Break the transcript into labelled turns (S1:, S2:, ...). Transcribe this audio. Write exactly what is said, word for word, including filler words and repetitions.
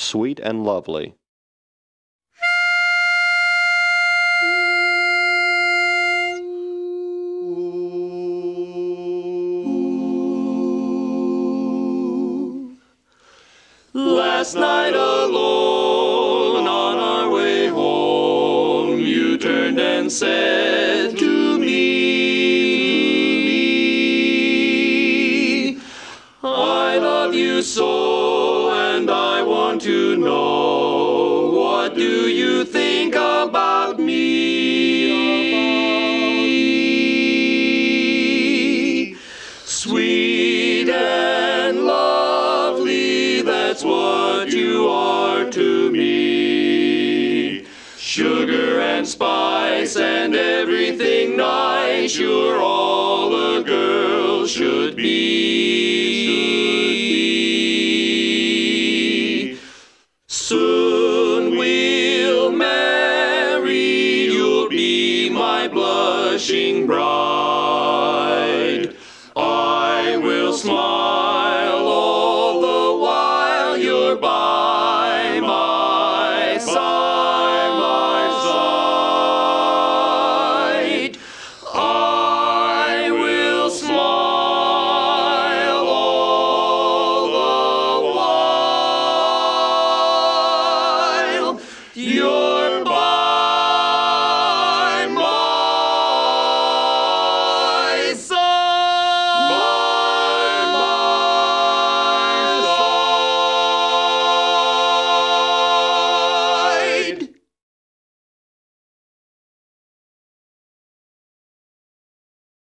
S1: sweet and lovely.
S2: Last night alone on our way home, you turned and said to me, I love you so and I want to know, what do you think about me? Sweet and lovely, that's what you are to me. Sugar and spice and everything nice, you're all a girl should be. Should be.